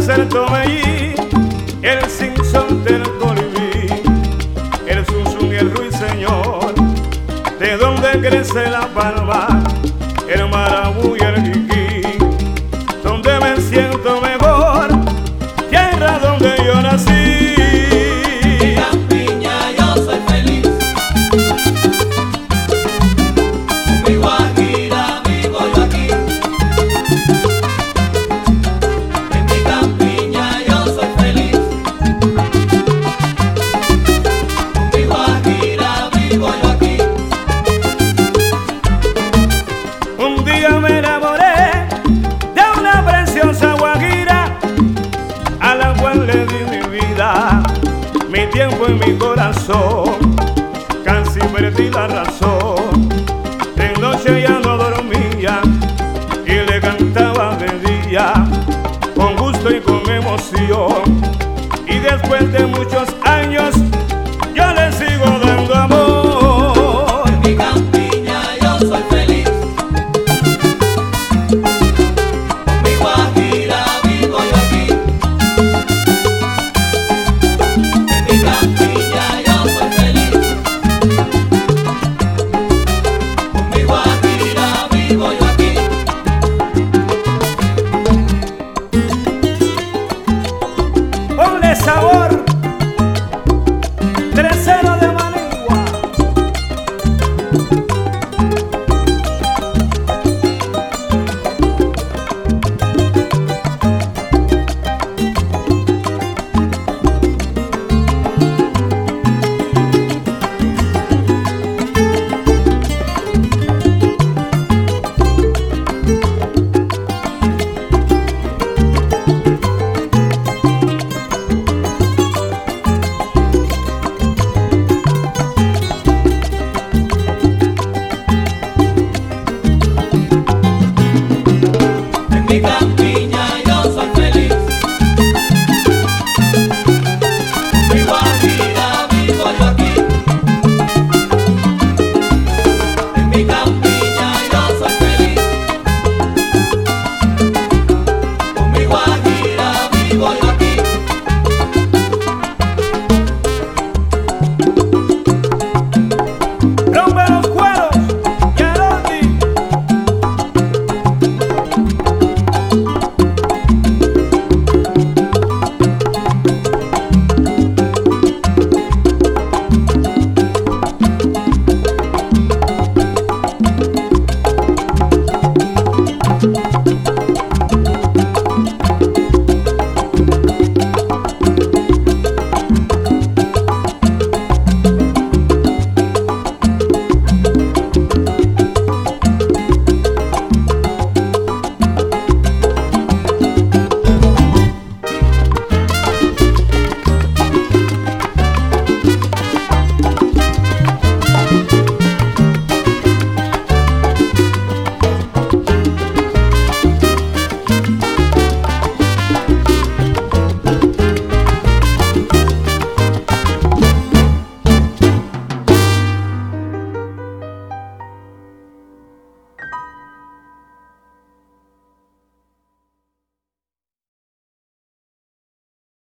el Tomellí, el sinsonte, el colibrí, el zunzún y el ruiseñor, de donde crece la palma, el marabú y el jiquí, donde me siento mejor, tierra donde yo nací. En mi campiña yo soy feliz, con mi guajira vivo yo aquí. En mi campiña yo soy feliz, con mi guajira vivo yo aquí. Un día me enamoré de una preciosa guajira, a la cual le di mi vida, mi tiempo y mi corazón. Casi perdí la razón, de noche ya no dormía y le cantaba de día, con gusto y con emoción. Y después de muchos años yo le sigo dando amor. En mi campiña yo soy feliz, con mi guajira vivo yo aquí. En mi campiña yo soy feliz, con mi guajira vivo yo aquí. Ponle sabor.